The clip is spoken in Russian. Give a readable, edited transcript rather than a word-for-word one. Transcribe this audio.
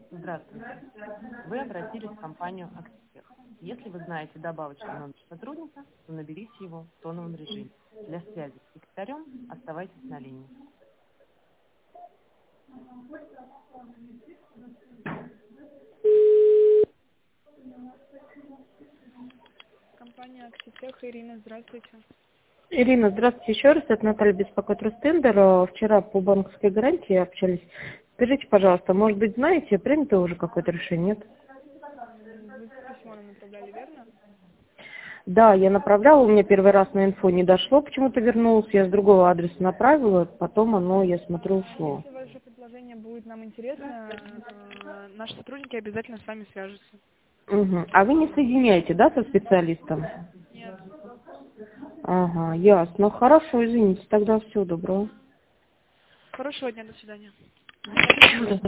Здравствуйте. Вы обратились в компанию «Актех». Если вы знаете добавочный номер сотрудника, то наберите его в тоновом режиме. Для связи с секретарем оставайтесь на линии. Компания «Актех». Ирина, здравствуйте. Ирина, здравствуйте еще раз. Это Наталья беспокоит Ростендер. Вчера по банковской гарантии общались. Скажите, пожалуйста, может быть, знаете, принято уже какое-то решение? Нет? Вы письмо нам направляли, верно? Да, я направляла, у меня первый раз на инфо не дошло, почему-то вернулось. Я с другого адреса направила, потом оно, я смотрю, ушло. Если ваше предложение будет нам интересно, наши сотрудники обязательно с вами свяжутся. Угу. А вы не соединяете, да, со специалистом? Нет. Ага, ясно. Хорошо, извините, тогда всего доброго. Хорошего дня, до свидания. Всего доброго.